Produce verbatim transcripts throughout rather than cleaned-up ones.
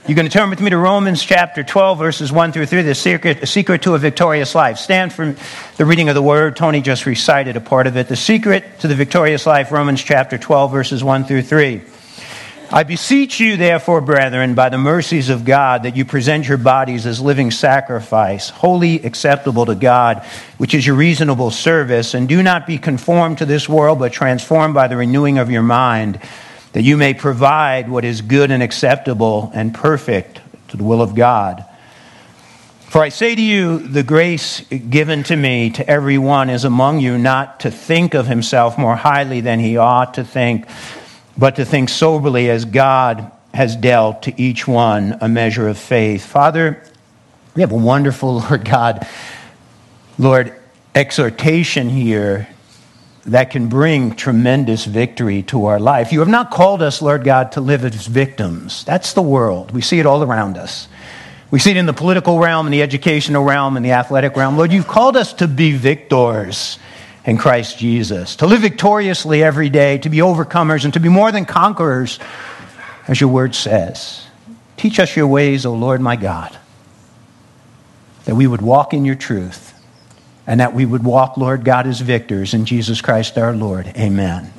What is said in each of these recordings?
You're going to turn with me to Romans chapter twelve, verses one through three, the secret, the secret to a victorious life. Stand for the reading of the word. Tony just recited a part of it. The secret to the victorious life, Romans chapter twelve, verses one through three. I beseech you, therefore, brethren, by the mercies of God, that you present your bodies as living sacrifice, wholly acceptable to God, which is your reasonable service, and do not be conformed to this world, but transformed by the renewing of your mind, that you may provide what is good and acceptable and perfect to the will of God. For I say to you, the grace given to me, to every one, is among you not to think of himself more highly than he ought to think, but to think soberly as God has dealt to each one a measure of faith. Father, we have a wonderful, Lord God, Lord, exhortation here that can bring tremendous victory to our life. You have not called us, Lord God, to live as victims. That's the world. We see it all around us. We see it in the political realm, in the educational realm, in the athletic realm. Lord, you've called us to be victors in Christ Jesus, to live victoriously every day, to be overcomers, and to be more than conquerors, as your word says. Teach us your ways, O Lord my God, that we would walk in your truth, and that we would walk, Lord God, as victors in Jesus Christ our Lord. Amen.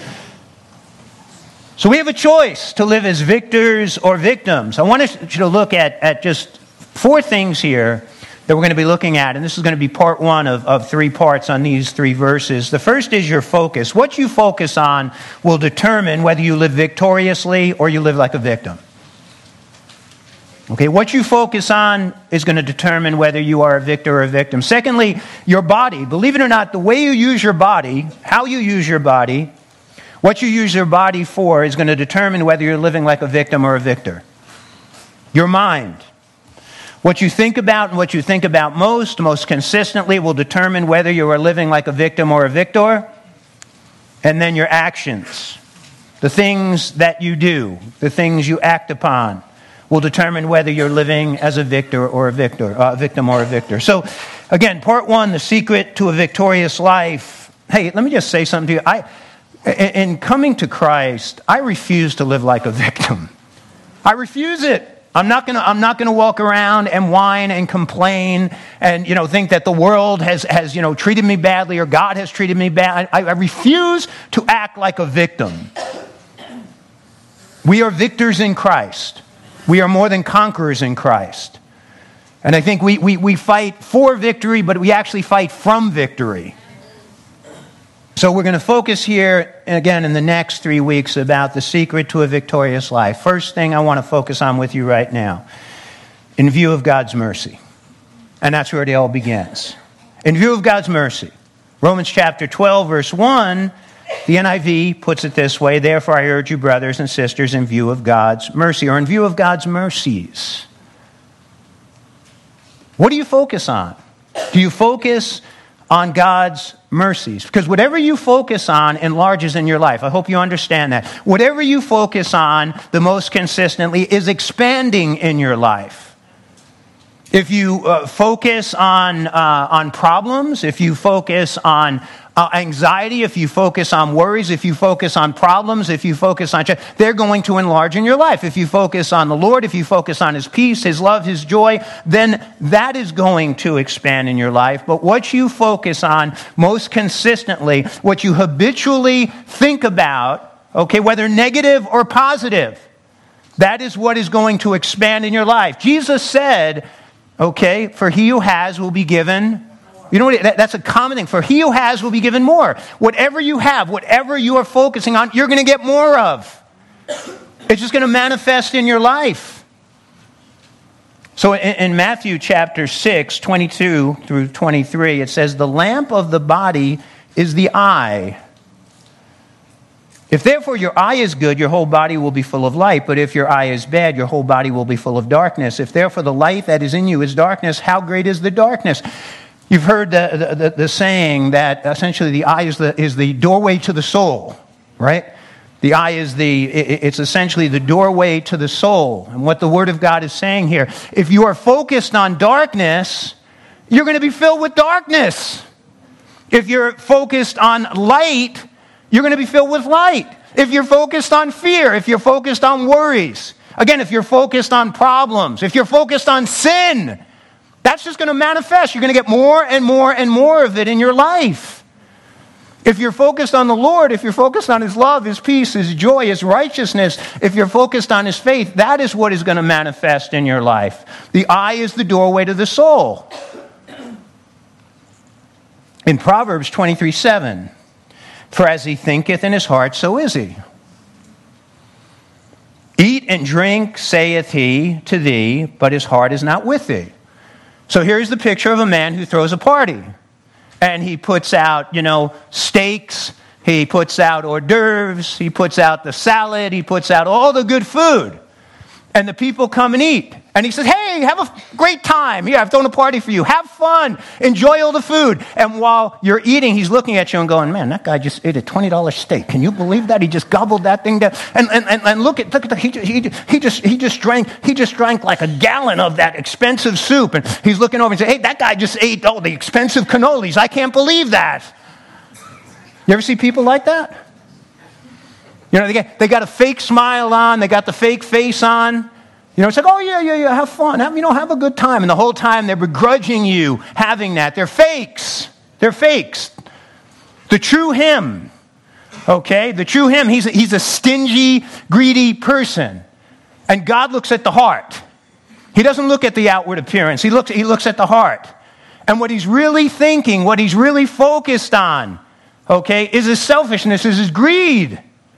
So we have a choice to live as victors or victims. I want you to look at, at just four things here that we're going to be looking at. And this is going to be part one of, of three parts on these three verses. The first is your focus. What you focus on will determine whether you live victoriously or you live like a victim. Okay, what you focus on is going to determine whether you are a victor or a victim. Secondly, your body. Believe it or not, the way you use your body, how you use your body, what you use your body for is going to determine whether you're living like a victim or a victor. Your mind. What you think about and what you think about most, most consistently, will determine whether you are living like a victim or a victor. And then your actions. The things that you do, the things you act upon, will determine whether you're living as a victor or a victor, a victim or a victor. So, again, part one, the secret to a victorious life. Hey, let me just say something to you. I, in coming to Christ, I refuse to live like a victim. I refuse it. I'm not going to. I'm not going to walk around and whine and complain and you know think that the world has has you know treated me badly or God has treated me bad. I, I refuse to act like a victim. We are victors in Christ. We are more than conquerors in Christ. And I think we, we, we fight for victory, but we actually fight from victory. So we're going to focus here, again, in the next three weeks about the secret to a victorious life. First thing I want to focus on with you right now, in view of God's mercy. And that's where it all begins. In view of God's mercy. Romans chapter twelve, verse one, the N I V puts it this way: therefore I urge you, brothers and sisters, in view of God's mercy, or in view of God's mercies. What do you focus on? Do you focus on God's mercies? Because whatever you focus on enlarges in your life. I hope you understand that. Whatever you focus on the most consistently is expanding in your life. If you uh, focus on uh, on problems, if you focus on uh, anxiety, if you focus on worries, if you focus on problems, if you focus on, they're going to enlarge in your life. If you focus on the Lord, if you focus on His peace, His love, His joy, then that is going to expand in your life. But what you focus on most consistently, what you habitually think about, okay, whether negative or positive, that is what is going to expand in your life. Jesus said, okay, for he who has will be given. You know what? That, that's a common thing. For he who has will be given more. Whatever you have, whatever you are focusing on, you're going to get more of. It's just going to manifest in your life. So in, in Matthew chapter six, twenty-two through twenty-three, it says, the lamp of the body is the eye. If therefore your eye is good, your whole body will be full of light. But if your eye is bad, your whole body will be full of darkness. If therefore the light that is in you is darkness, how great is the darkness? You've heard the, the, the saying that essentially the eye is the, is the doorway to the soul, right? The eye is the, it's essentially the doorway to the soul. And what the Word of God is saying here, if you are focused on darkness, you're going to be filled with darkness. If you're focused on light, you're going to be filled with light. If you're focused on fear, if you're focused on worries, Again, if you're focused on problems, if you're focused on sin, that's just going to manifest. You're going to get more and more and more of it in your life. If you're focused on the Lord, if you're focused on His love, His peace, His joy, His righteousness, if you're focused on His faith, that is what is going to manifest in your life. The eye is the doorway to the soul. In Proverbs twenty-three seven, for as he thinketh in his heart, so is he. Eat and drink, saith he to thee, but his heart is not with thee. So here's the picture of a man who throws a party. And he puts out, you know, steaks, he puts out hors d'oeuvres, he puts out the salad, he puts out all the good food. And the people come and eat. And he says, hey, have a great time. Here, I've thrown a party for you. Have fun. Enjoy all the food. And while you're eating, he's looking at you and going, man, that guy just ate a twenty dollars steak. Can you believe that? He just gobbled that thing down. And, and, and, and look at, look at the, he, he, he, just, he, just drank, he just drank like a gallon of that expensive soup. And he's looking over and saying, hey, that guy just ate all the expensive cannolis. I can't believe that. You ever see people like that? You know, they got, they got a fake smile on. They got the fake face on. You know, it's like, oh, yeah, yeah, yeah, have fun. Have, you know, have a good time. And the whole time they're begrudging you having that. They're fakes. They're fakes. The true him, okay? The true him, he's a, he's a stingy, greedy person. And God looks at the heart. He doesn't look at the outward appearance. He looks, he looks at the heart. And what he's really thinking, what he's really focused on, okay, is his selfishness, is his greed.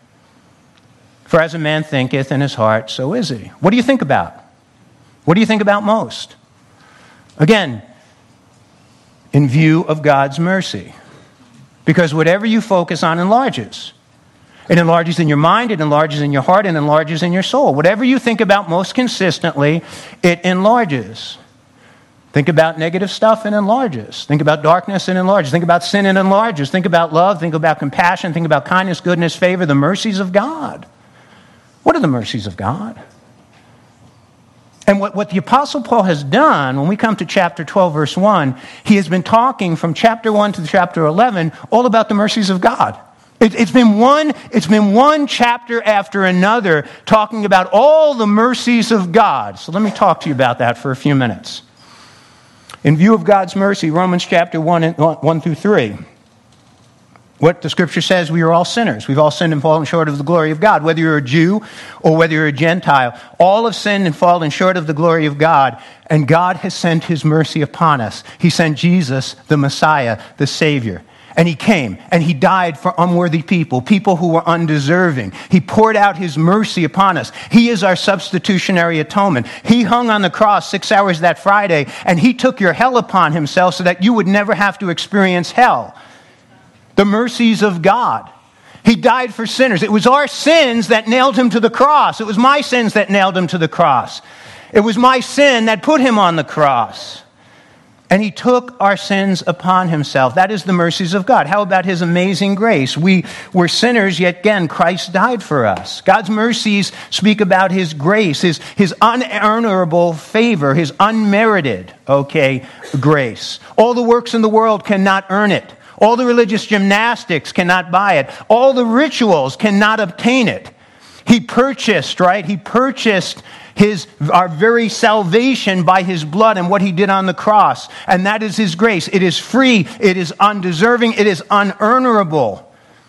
For as a man thinketh in his heart, so is he. What do you think about? What do you think about most? Again, in view of God's mercy. Because whatever you focus on enlarges. It enlarges in your mind, it enlarges in your heart, it enlarges in your soul. Whatever you think about most consistently, it enlarges. Think about negative stuff, and enlarges. Think about darkness, and enlarges. Think about sin, and enlarges. Think about love, think about compassion, think about kindness, goodness, favor, the mercies of God. What are the mercies of God? And what, what the Apostle Paul has done, when we come to chapter twelve, verse one, he has been talking from chapter one to chapter eleven all about the mercies of God. It, it's been one, it's been one chapter after another talking about all the mercies of God. So let me talk to you about that for a few minutes. In view of God's mercy, Romans chapter one, one through three. What the Scripture says, we are all sinners. We've all sinned and fallen short of the glory of God. Whether you're a Jew or whether you're a Gentile, all have sinned and fallen short of the glory of God. And God has sent His mercy upon us. He sent Jesus, the Messiah, the Savior. And He came and He died for unworthy people, people who were undeserving. He poured out His mercy upon us. He is our substitutionary atonement. He hung on the cross six hours that Friday, and He took your hell upon Himself so that you would never have to experience hell. The mercies of God. He died for sinners. It was our sins that nailed Him to the cross. It was my sins that nailed Him to the cross. It was my sin that put Him on the cross. And He took our sins upon Himself. That is the mercies of God. How about His amazing grace? We were sinners, yet again, Christ died for us. God's mercies speak about His grace, His, his unearnable favor, His unmerited, okay, grace. All the works in the world cannot earn it. All the religious gymnastics cannot buy it. All the rituals cannot obtain it. He purchased, right? He purchased his our very salvation by His blood and what He did on the cross. And that is His grace. It is free. It is undeserving. It is unearnable.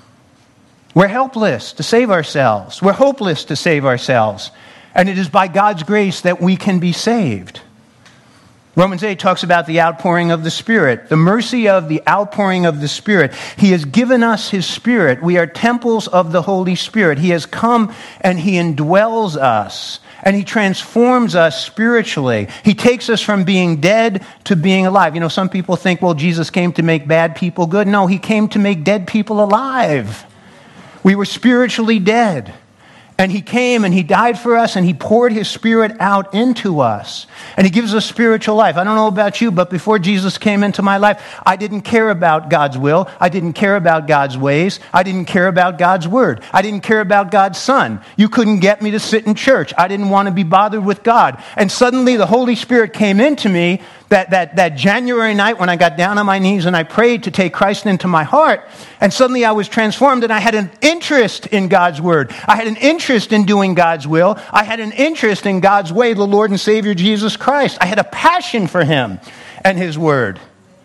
We're helpless to save ourselves. We're hopeless to save ourselves. And it is by God's grace that we can be saved. Romans eight talks about the outpouring of the Spirit, the mercy of the outpouring of the Spirit. He has given us His Spirit. We are temples of the Holy Spirit. He has come and He indwells us, and He transforms us spiritually. He takes us from being dead to being alive. You know, some people think, well, Jesus came to make bad people good. No, He came to make dead people alive. We were spiritually dead. And He came and He died for us and He poured His Spirit out into us. And He gives us spiritual life. I don't know about you, but before Jesus came into my life, I didn't care about God's will. I didn't care about God's ways. I didn't care about God's word. I didn't care about God's Son. You couldn't get me to sit in church. I didn't want to be bothered with God. And suddenly the Holy Spirit came into me That, that, that January night when I got down on my knees and I prayed to take Christ into my heart, and suddenly I was transformed and I had an interest in God's word. I had an interest in doing God's will. I had an interest in God's way, the Lord and Savior Jesus Christ. I had a passion for him and his word.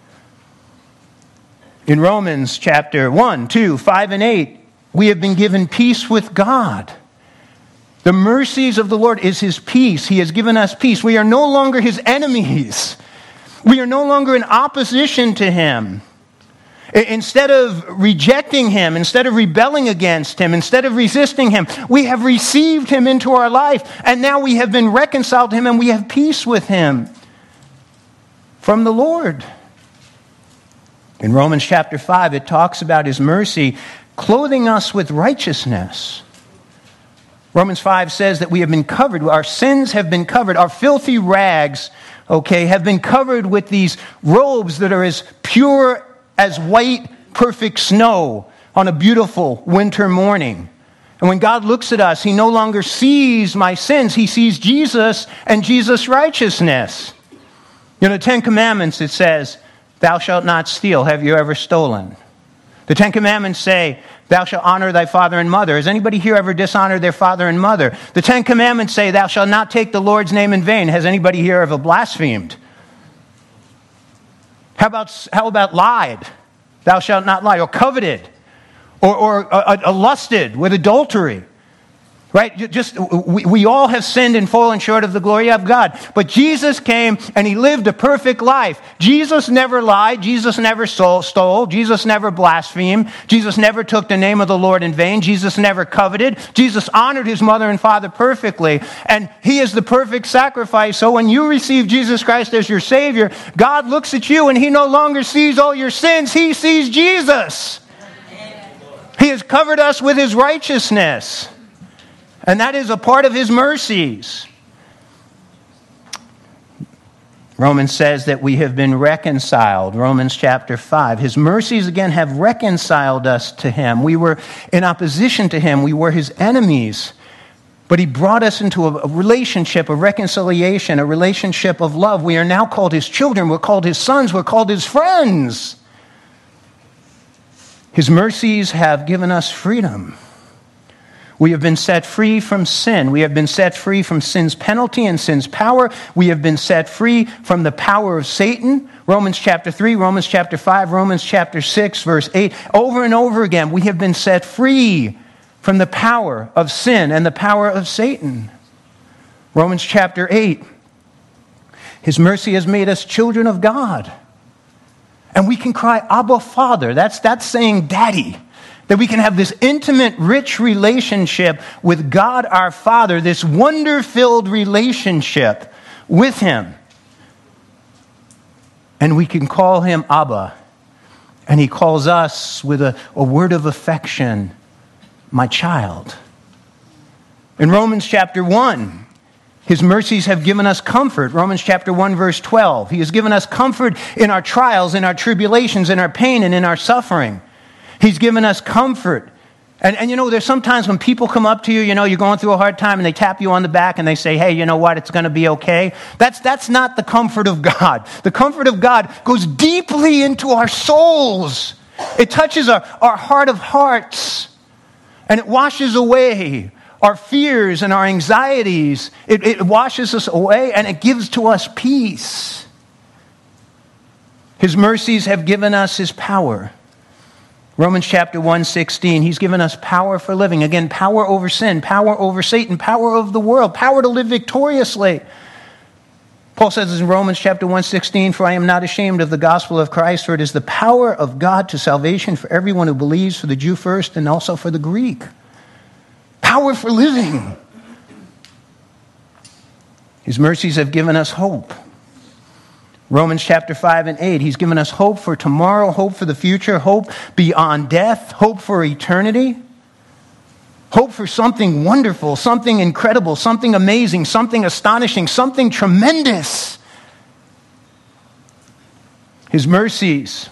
In Romans chapter one, two, five, and eight, we have been given peace with God. The mercies of the Lord is his peace. He has given us peace. We are no longer his enemies. We are no longer in opposition to him. Instead of rejecting him, instead of rebelling against him, instead of resisting him, we have received him into our life, and now we have been reconciled to him and we have peace with him from the Lord. In Romans chapter five, it talks about his mercy clothing us with righteousness. Romans five says that we have been covered, our sins have been covered, our filthy rags, okay, have been covered with these robes that are as pure as white, perfect snow on a beautiful winter morning. And when God looks at us, he no longer sees my sins, he sees Jesus and Jesus' righteousness. You know, the Ten Commandments, it says, thou shalt not steal. Have you ever stolen? The Ten Commandments say, thou shalt honor thy father and mother. Has anybody here ever dishonored their father and mother? The Ten Commandments say, thou shalt not take the Lord's name in vain. Has anybody here ever blasphemed? How about, how about lied? Thou shalt not lie. Or coveted. Or, or uh, uh, lusted with adultery. Right? Just we, we all have sinned and fallen short of the glory of God. But Jesus came and he lived a perfect life. Jesus never lied. Jesus never stole. stole. Jesus never blasphemed. Jesus never took the name of the Lord in vain. Jesus never coveted. Jesus honored his mother and father perfectly. And he is the perfect sacrifice. So when you receive Jesus Christ as your Savior, God looks at you and he no longer sees all your sins. He sees Jesus. He has covered us with his righteousness. And that is a part of his mercies. Romans says that we have been reconciled. Romans chapter five. His mercies again have reconciled us to him. We were in opposition to him. We were his enemies. But he brought us into a relationship, a reconciliation, a relationship of love. We are now called his children. We're called his sons. We're called his friends. His mercies have given us freedom. We have been set free from sin. We have been set free from sin's penalty and sin's power. We have been set free from the power of Satan. Romans chapter three, Romans chapter five, Romans chapter six, verse eight. Over and over again, we have been set free from the power of sin and the power of Satan. Romans chapter eight. His mercy has made us children of God. And we can cry, Abba, Father. That's, that's saying Daddy. That we can have this intimate, rich relationship with God our Father, this wonder-filled relationship with him. And we can call him Abba. And he calls us with a, a word of affection, my child. In Romans chapter one, his mercies have given us comfort. Romans chapter one, verse twelve. He has given us comfort in our trials, in our tribulations, in our pain, and in our suffering. He's given us comfort. And, and you know, there's sometimes when people come up to you, you know, you're going through a hard time and they tap you on the back and they say, hey, you know what, it's going to be okay. That's, that's not the comfort of God. The comfort of God goes deeply into our souls. It touches our, our heart of hearts. And it washes away our fears and our anxieties. It, it washes us away and it gives to us peace. His mercies have given us his power. Romans chapter one, sixteen, he's given us power for living. Again, power over sin, power over Satan, power over the world, power to live victoriously. Paul says in Romans chapter one, sixteen, for I am not ashamed of the gospel of Christ, for it is the power of God to salvation for everyone who believes, for the Jew first and also for the Greek. Power for living. His mercies have given us hope. Romans chapter five and eight, he's given us hope for tomorrow, hope for the future, hope beyond death, hope for eternity, hope for something wonderful, something incredible, something amazing, something astonishing, something tremendous. His mercies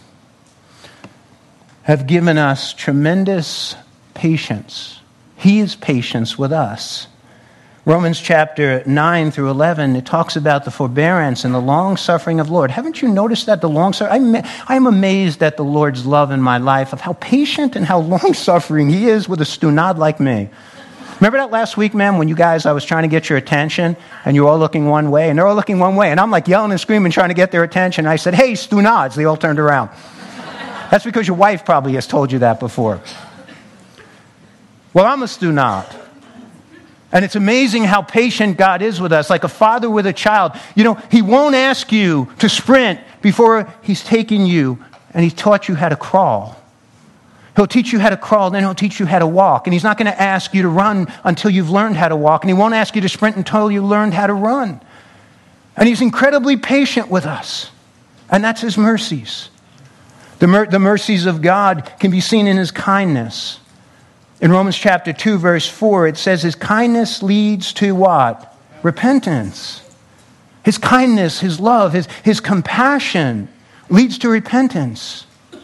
have given us tremendous patience. He is patience with us. Romans chapter nine through eleven, it talks about the forbearance and the long-suffering of the Lord. Haven't you noticed that? The long-suffering? I'm amazed at the Lord's love in my life, of how patient and how long-suffering he is with a stunad like me. Remember that last week, man, when you guys, I was trying to get your attention, and you were all looking one way, and they're all looking one way, and I'm like yelling and screaming, trying to get their attention. I said, hey, stunads. They all turned around. That's because your wife probably has told you that before. Well, I'm a stunad. And it's amazing how patient God is with us, like a father with a child. You know, he won't ask you to sprint before he's taken you and he's taught you how to crawl. He'll teach you how to crawl, then he'll teach you how to walk. And he's not going to ask you to run until you've learned how to walk. And he won't ask you to sprint until you learned how to run. And he's incredibly patient with us. And that's his mercies. The, mer- the mercies of God can be seen in his kindness. In Romans chapter two, verse four, it says his kindness leads to what? Repentance. His kindness, his love, his, his compassion leads to repentance.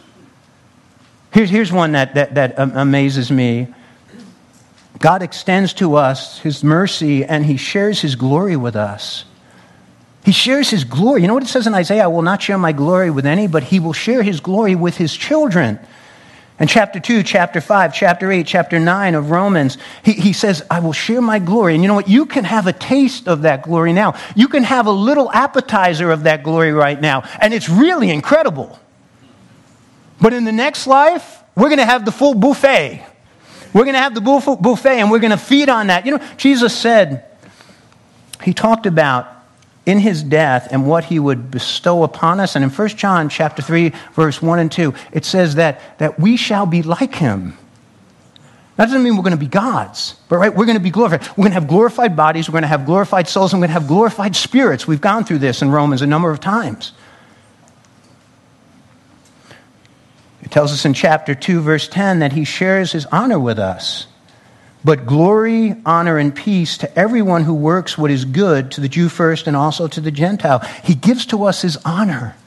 Here's, here's one that, that, that amazes me. God extends to us his mercy and he shares his glory with us. He shares his glory. You know what it says in Isaiah? I will not share my glory with any, but he will share his glory with his children. In chapter two, chapter five, chapter eight, chapter nine of Romans, he, he says, I will share my glory. And you know what? You can have a taste of that glory now. You can have a little appetizer of that glory right now. And it's really incredible. But in the next life, we're going to have the full buffet. We're going to have the buffet and we're going to feed on that. You know, Jesus said, he talked about in his death and what he would bestow upon us. And in First John chapter three, verse one and two, it says that, that we shall be like him. That doesn't mean we're going to be gods, but right, we're going to be glorified. We're going to have glorified bodies, we're going to have glorified souls, and we're going to have glorified spirits. We've gone through this in Romans a number of times. It tells us in chapter two, verse ten, that he shares his honor with us. But glory, honor, and peace to everyone who works what is good, to the Jew first and also to the Gentile. He gives to us his honor.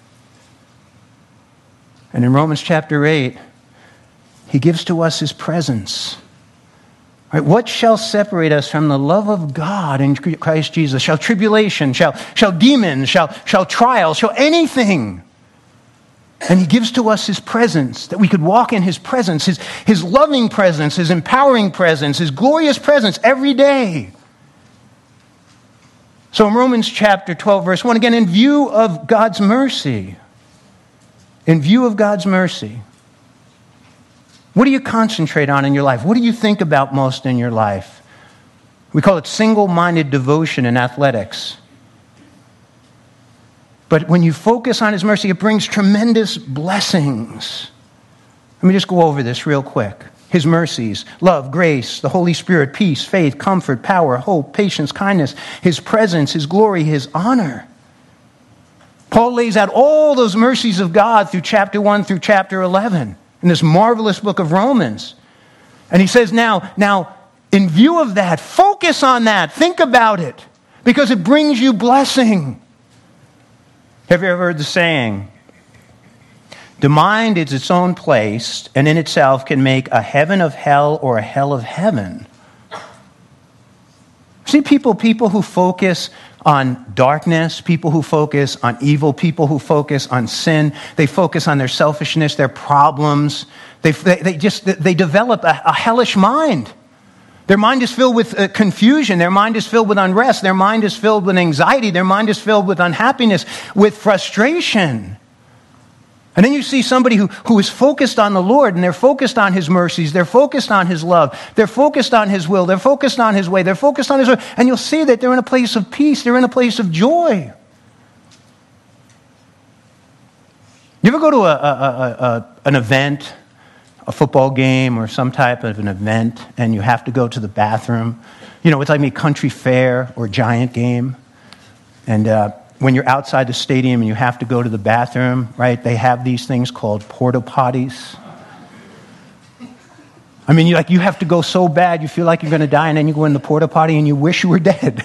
And in Romans chapter eight, he gives to us his presence. Right? What shall separate us from the love of God in Christ Jesus? Shall tribulation, shall, shall demons, shall, shall trials, shall anything? And he gives to us his presence, that we could walk in his presence, his, his loving presence, his empowering presence, his glorious presence every day. So in Romans chapter twelve, verse one, again, in view of God's mercy, in view of God's mercy, what do you concentrate on in your life? What do you think about most in your life? We call it single-minded devotion in athletics. But when you focus on his mercy, it brings tremendous blessings. Let me just go over this real quick. His mercies, love, grace, the Holy Spirit, peace, faith, comfort, power, hope, patience, kindness, his presence, his glory, his honor. Paul lays out all those mercies of God through chapter one through chapter eleven in this marvelous book of Romans. And he says, now, now, in view of that, focus on that. Think about it, because it brings you blessing. Have you ever heard the saying, the mind is its own place and in itself can make a heaven of hell or a hell of heaven? See, people, people who focus on darkness, people who focus on evil, people who focus on sin, they focus on their selfishness, their problems. They, they, they just, they develop a, a hellish mind. Their mind is filled with uh, confusion. Their mind is filled with unrest. Their mind is filled with anxiety. Their mind is filled with unhappiness, with frustration. And then you see somebody who, who is focused on the Lord, and they're focused on his mercies. They're focused on his love. They're focused on his will. They're focused on his way. They're focused on his word. And you'll see that they're in a place of peace. They're in a place of joy. You ever go to a, a, a, a, an event, a football game or some type of an event, and you have to go to the bathroom? You know, it's like a country fair or giant game. And uh, when you're outside the stadium and you have to go to the bathroom, right, they have these things called porta potties. I mean, you like you have to go so bad, you feel like you're going to die, and then you go in the porta potty and you wish you were dead.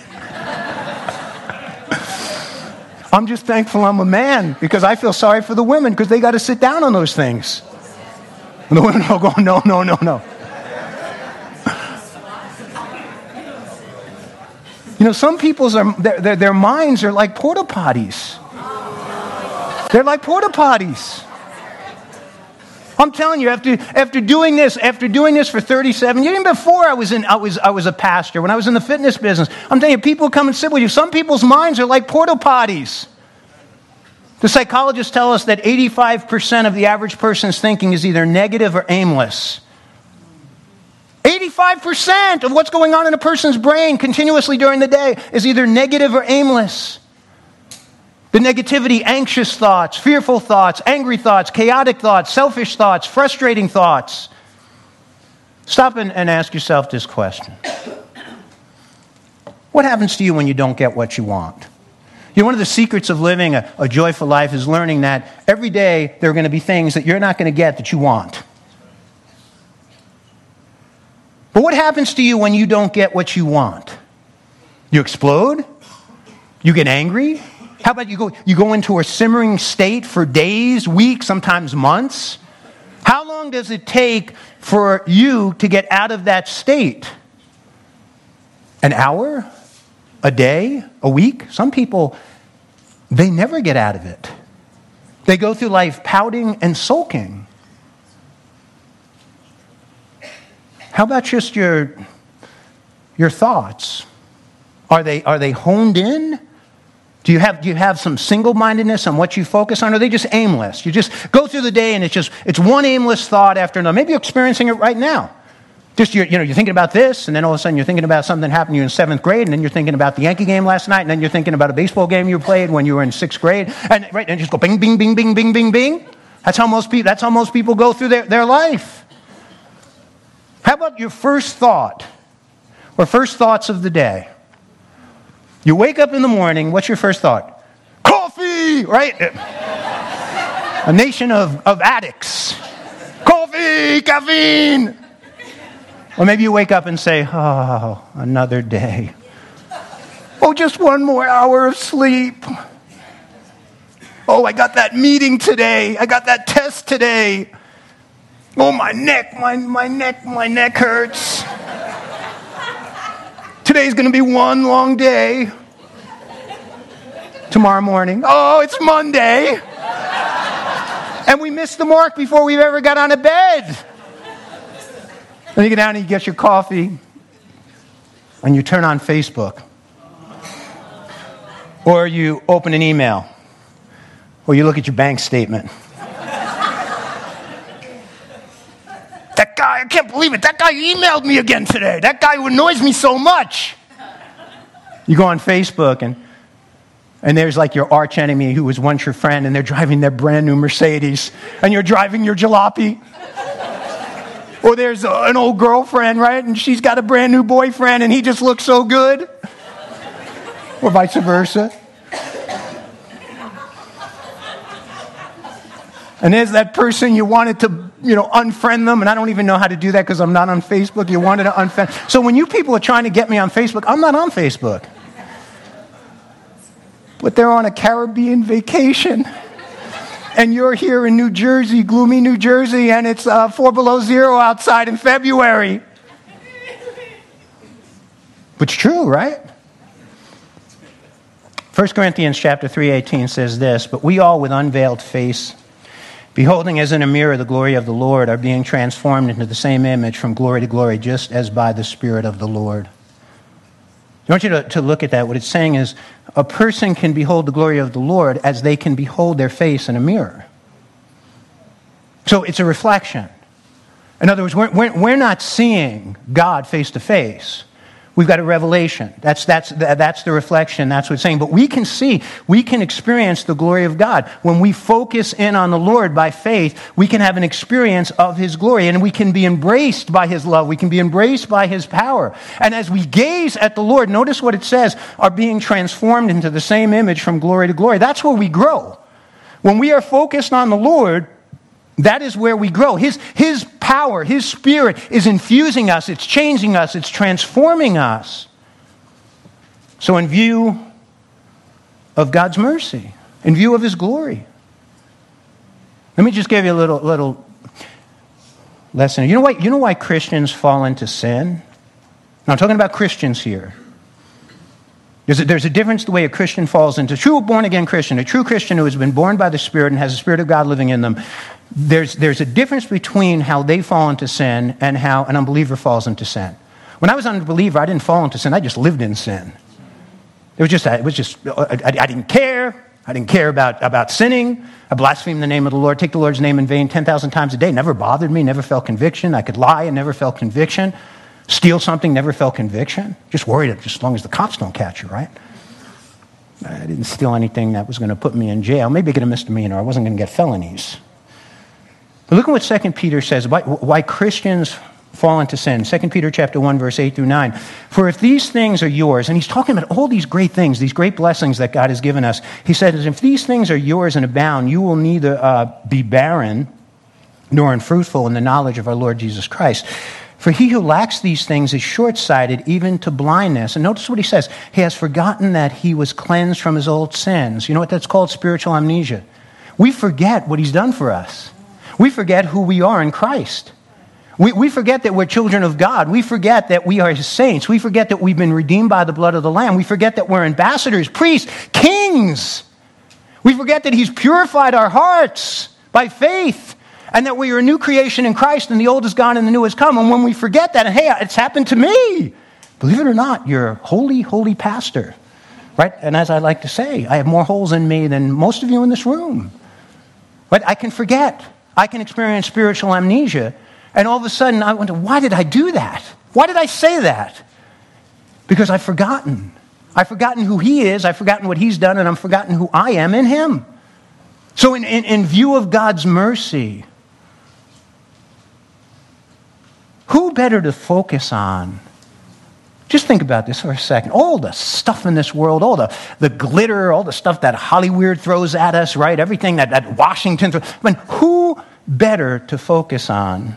I'm just thankful I'm a man, because I feel sorry for the women, because they got to sit down on those things. And the women are going, no, no, no, no. You know, some people's, are, their, their, their minds are like porta potties. They're like porta potties. I'm telling you, after after doing this, after doing this for thirty-seven years, even before I was in, I was I was a pastor, when I was in the fitness business, I'm telling you, people come and sit with you. Some people's minds are like porta potties. The psychologists tell us that eighty-five percent of the average person's thinking is either negative or aimless. eighty-five percent of what's going on in a person's brain continuously during the day is either negative or aimless. The negativity, anxious thoughts, fearful thoughts, angry thoughts, chaotic thoughts, selfish thoughts, frustrating thoughts. Stop and, and ask yourself this question. What happens to you when you don't get what you want? You know, one of the secrets of living a, a joyful life is learning that every day there are going to be things that you're not going to get that you want. But what happens to you when you don't get what you want? You explode? You get angry? How about you go, you go into a simmering state for days, weeks, sometimes months? How long does it take for you to get out of that state? An hour? A day? A week? Some people, they never get out of it. They go through life pouting and sulking. How about just your, your thoughts? Are they, are they honed in? Do you have do you have some single-mindedness on what you focus on? Or are they just aimless? You just go through the day and it's just it's one aimless thought after another. Maybe you're experiencing it right now. Just you're, you know, you're thinking about this, and then all of a sudden you're thinking about something that happened to you in seventh grade, and then you're thinking about the Yankee game last night, and then you're thinking about a baseball game you played when you were in sixth grade, and right, and just go bing, bing, bing, bing, bing, bing, bing. That's how most people. That's how most people go through their, their life. How about your first thought, or first thoughts of the day? You wake up in the morning, what's your first thought? Coffee, right? A nation of, of addicts. Coffee, caffeine. Or maybe you wake up and say, oh, another day. Oh, just one more hour of sleep. Oh, I got that meeting today. I got that test today. Oh, my neck, my, my neck, my neck hurts. Today's going to be one long day. Tomorrow morning, oh, it's Monday. And we missed the mark before we've ever got out of bed. Then you get down and you get your coffee, and you turn on Facebook. Or you open an email. Or you look at your bank statement. That guy, I can't believe it. That guy emailed me again today. That guy who annoys me so much. You go on Facebook, and and there's like your arch enemy who was once your friend, and they're driving their brand new Mercedes, and you're driving your jalopy. Or there's a, an old girlfriend, right? And she's got a brand new boyfriend, and he just looks so good. Or vice versa. And there's that person you wanted to, you know, unfriend them, and I don't even know how to do that because I'm not on Facebook. You wanted to unfriend. So when you people are trying to get me on Facebook, I'm not on Facebook. But they're on a Caribbean vacation. And you're here in New Jersey, gloomy New Jersey, and it's uh, four below zero outside in February. But it's true, right? First Corinthians chapter three eighteen says this, but we all with unveiled face, beholding as in a mirror the glory of the Lord, are being transformed into the same image from glory to glory, just as by the Spirit of the Lord. I want you to, to look at that. What it's saying is a person can behold the glory of the Lord as they can behold their face in a mirror. So it's a reflection. In other words, we're, we're, we're not seeing God face to face. We've got a revelation. That's, that's, that's the reflection. That's what it's saying. But we can see, we can experience the glory of God. When we focus in on the Lord by faith, we can have an experience of His glory. And we can be embraced by His love. We can be embraced by His power. And as we gaze at the Lord, notice what it says, are being transformed into the same image from glory to glory. That's where we grow. When we are focused on the Lord, that is where we grow. His, his power, His Spirit is infusing us. It's changing us. It's transforming us. So in view of God's mercy, in view of His glory, let me just give you a little, little lesson. You know why, you know why Christians fall into sin? Now, I'm talking about Christians here. There's a, there's a difference the way a Christian falls into, a true born-again Christian, a true Christian who has been born by the Spirit and has the Spirit of God living in them. There's, there's a difference between how they fall into sin and how an unbeliever falls into sin. When I was an unbeliever, I didn't fall into sin. I just lived in sin. It was just, it was just I, I didn't care. I didn't care about, about sinning. I blasphemed the name of the Lord, take the Lord's name in vain ten thousand times a day. Never bothered me, never felt conviction. I could lie and never felt conviction. Steal something, never felt conviction. Just worried just as long as the cops don't catch you, right? I didn't steal anything that was going to put me in jail. Maybe get a misdemeanor. I wasn't going to get felonies. But look at what Second Peter says, why, why Christians fall into sin. Second Peter chapter one, verse eight through nine. For if these things are yours, and he's talking about all these great things, these great blessings that God has given us. He says, if these things are yours and abound, you will neither uh, be barren nor unfruitful in the knowledge of our Lord Jesus Christ. For he who lacks these things is short-sighted even to blindness. And notice what he says. He has forgotten that he was cleansed from his old sins. You know what that's called? Spiritual amnesia. We forget what he's done for us. We forget who we are in Christ. We, we forget that we're children of God. We forget that we are his saints. We forget that we've been redeemed by the blood of the Lamb. We forget that we're ambassadors, priests, kings. We forget that he's purified our hearts by faith. And that we are a new creation in Christ, and the old is gone and the new has come. And when we forget that, and hey, it's happened to me. Believe it or not, you're a holy, holy pastor. Right? And as I like to say, I have more holes in me than most of you in this room. But I can forget. I can experience spiritual amnesia. And all of a sudden, I wonder, why did I do that? Why did I say that? Because I've forgotten. I've forgotten who he is. I've forgotten what he's done, and I've forgotten who I am in him. So in, in, in view of God's mercy, who better to focus on? Just think about this for a second. All the stuff in this world, all the, the glitter, all the stuff that Hollywood throws at us, right? Everything that, that Washington throws. I mean, who better to focus on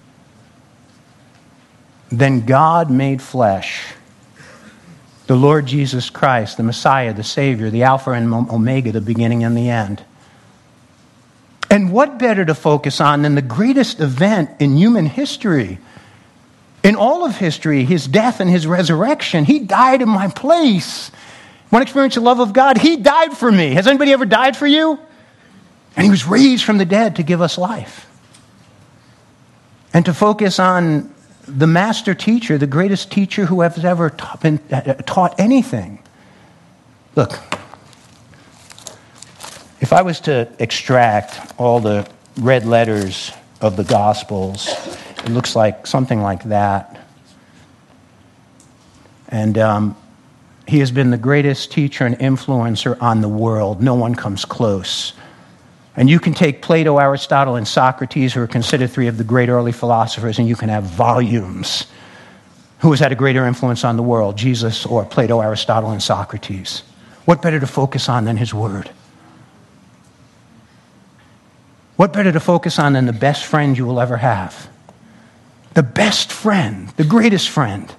than God made flesh? The Lord Jesus Christ, the Messiah, the Savior, the Alpha and Omega, the beginning and the end. And what better to focus on than the greatest event in human history? In all of history, his death and his resurrection. He died in my place. Want to experience the love of God? He died for me. Has anybody ever died for you? And he was raised from the dead to give us life. And to focus on the master teacher, the greatest teacher who has ever taught, been, taught anything. Look, if I was to extract all the red letters of the Gospels, it looks like something like that. And um, he has been the greatest teacher and influencer on the world. No one comes close. And you can take Plato, Aristotle, and Socrates, who are considered three of the great early philosophers, and you can have volumes. Who has had a greater influence on the world, Jesus or Plato, Aristotle, and Socrates? What better to focus on than his word? What better to focus on than the best friend you will ever have? The best friend, the greatest friend.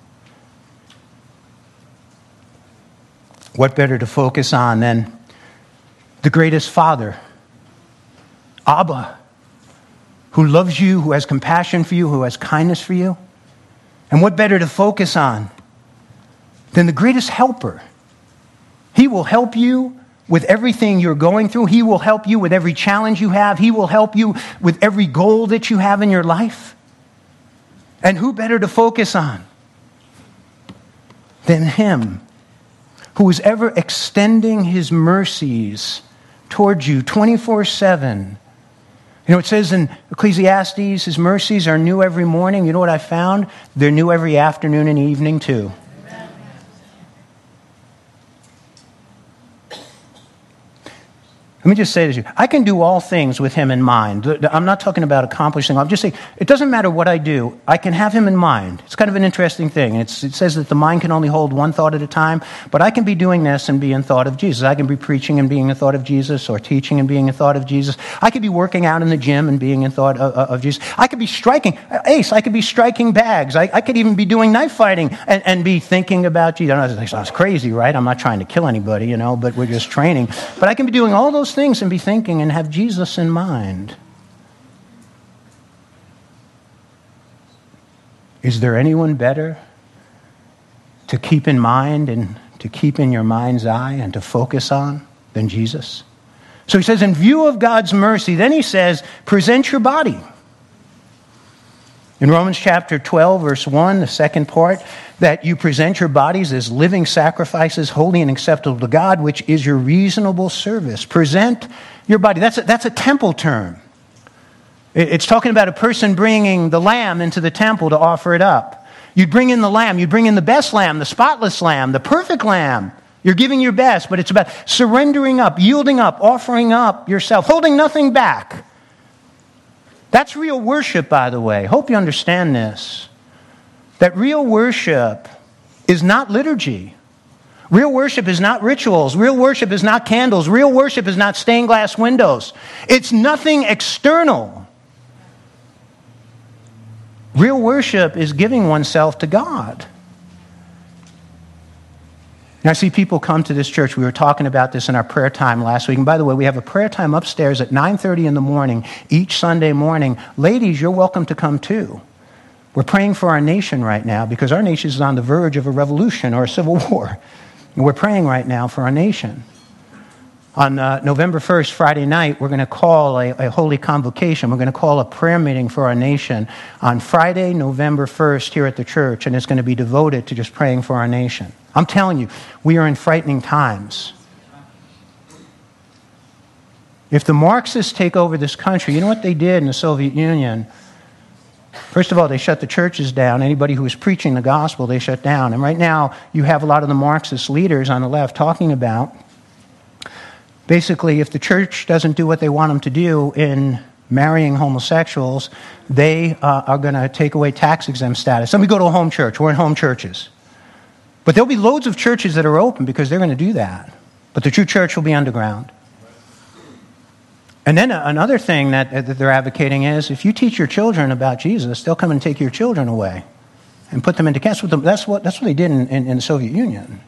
What better to focus on than the greatest father, Abba, who loves you, who has compassion for you, who has kindness for you? And what better to focus on than the greatest helper? He will help you with everything you're going through. He will help you with every challenge you have. He will help you with every goal that you have in your life. And who better to focus on than him who is ever extending his mercies towards you twenty-four seven. You know, it says in Ecclesiastes, his mercies are new every morning. You know what I found? They're new every afternoon and evening too. Let me just say this to you. I can do all things with him in mind. I'm not talking about accomplishing. I'm just saying, it doesn't matter what I do. I can have him in mind. It's kind of an interesting thing. It's, it says that the mind can only hold one thought at a time, but I can be doing this and be in thought of Jesus. I can be preaching and being in thought of Jesus, or teaching and being in thought of Jesus. I could be working out in the gym and being in thought of, of Jesus. I could be striking, Ace, I could be striking bags. I, I could even be doing knife fighting and, and be thinking about Jesus. I know that sounds crazy, right? I'm not trying to kill anybody, you know, but we're just training. But I can be doing all those things and be thinking and have Jesus in mind. Is there anyone better to keep in mind and to keep in your mind's eye and to focus on than Jesus? So he says, in view of God's mercy, then he says, present your body. In Romans chapter twelve, verse one, the second part, that you present your bodies as living sacrifices, holy and acceptable to God, which is your reasonable service. Present your body. That's a, that's a temple term. It's talking about a person bringing the lamb into the temple to offer it up. You'd bring in the lamb. You'd bring in the best lamb, the spotless lamb, the perfect lamb. You're giving your best, but it's about surrendering up, yielding up, offering up yourself, holding nothing back. That's real worship, by the way. Hope you understand this. That real worship is not liturgy. Real worship is not rituals. Real worship is not candles. Real worship is not stained glass windows. It's nothing external. Real worship is giving oneself to God. Now, I see people come to this church. We were talking about this in our prayer time last week. And by the way, we have a prayer time upstairs at nine thirty in the morning, each Sunday morning. Ladies, you're welcome to come too. We're praying for our nation right now because our nation is on the verge of a revolution or a civil war. And we're praying right now for our nation. On uh, November first, Friday night, we're going to call a, a holy convocation. We're going to call a prayer meeting for our nation on Friday, November first, here at the church. And it's going to be devoted to just praying for our nation. I'm telling you, we are in frightening times. If the Marxists take over this country, you know what they did in the Soviet Union? First of all, they shut the churches down. Anybody who was preaching the gospel, they shut down. And right now, you have a lot of the Marxist leaders on the left talking about, basically, if the church doesn't do what they want them to do in marrying homosexuals, they uh, are going to take away tax-exempt status. Let me go to a home church. We're in home churches. But there'll be loads of churches that are open because they're going to do that. But the true church will be underground. And then another thing that, that they're advocating is if you teach your children about Jesus, they'll come and take your children away and put them into camps with them. That's what, that's what they did in, in, in the Soviet Union.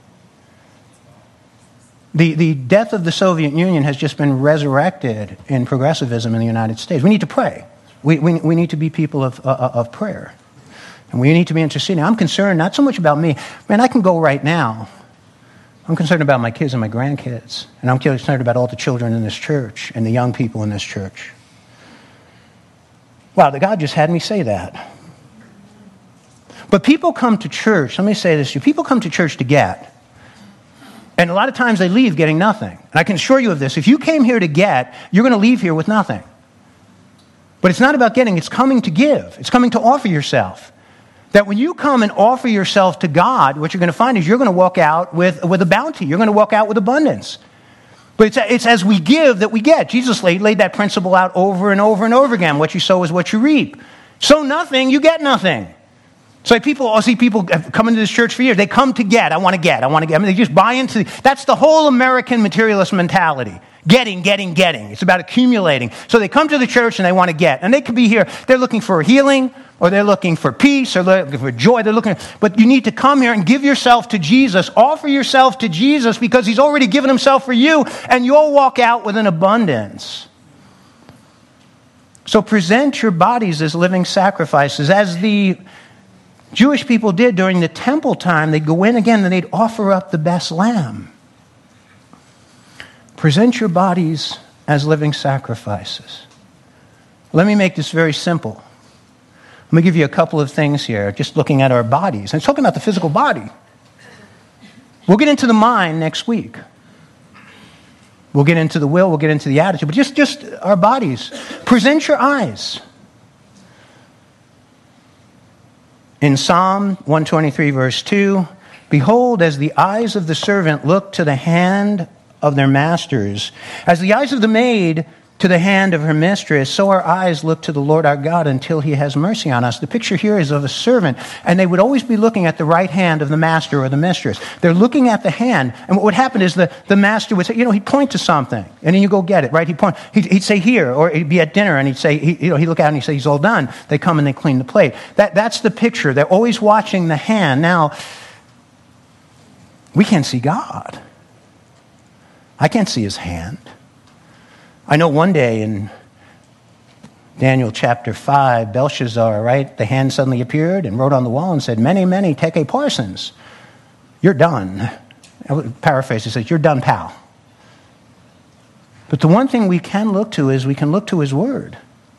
The, the death of the Soviet Union has just been resurrected in progressivism in the United States. We need to pray. We, we, we need to be people of, uh, of prayer. And we need to be interceding. I'm concerned not so much about me. Man, I can go right now. I'm concerned about my kids and my grandkids. And I'm concerned about all the children in this church and the young people in this church. Wow, the God just had me say that. But people come to church, let me say this to you, people come to church to get. And a lot of times they leave getting nothing. And I can assure you of this, if you came here to get, you're going to leave here with nothing. But it's not about getting, it's coming to give. It's coming to offer yourself. That when you come and offer yourself to God, what you're going to find is you're going to walk out with, with a bounty. You're going to walk out with abundance. But it's, it's as we give that we get. Jesus laid, laid that principle out over and over and over again. What you sow is what you reap. Sow nothing, you get nothing. So people, I see people come into this church for years. They come to get. I want to get. I want to get. I mean, they just buy into. That's the whole American materialist mentality. Getting, getting, getting. It's about accumulating. So they come to the church and they want to get. And they could be here. They're looking for healing, or they're looking for peace, or they're looking for joy. They're looking. But you need to come here and give yourself to Jesus. Offer yourself to Jesus because He's already given Himself for you, and you'll walk out with an abundance. So present your bodies as living sacrifices, as the Jewish people did during the temple time. They'd go in again and they'd offer up the best lamb. Present your bodies as living sacrifices. Let me make this very simple. Let me give you a couple of things here, just looking at our bodies. I'm talking about the physical body. We'll get into the mind next week. We'll get into the will, we'll get into the attitude, but just, just our bodies. Present your eyes. In Psalm one twenty-three, verse two, behold, as the eyes of the servant look to the hand of their masters, as the eyes of the maid to the hand of her mistress, so our eyes look to the Lord our God until He has mercy on us. The picture here is of a servant, and they would always be looking at the right hand of the master or the mistress. They're looking at the hand, and what would happen is the, the master would say, you know, he'd point to something, and then you go get it, right? He'd point, he'd, he'd say here, or he'd be at dinner, and he'd say, he, you know, he'd look out and he'd say, he's all done. They come and they clean the plate. That, that's the picture. They're always watching the hand. Now, we can't see God. I can't see His hand. I know one day in Daniel chapter five, Belshazzar, right? The hand suddenly appeared and wrote on the wall and said, many, many teke parsons. You're done. I would paraphrase, he says, you're done, pal. But the one thing we can look to is we can look to his word.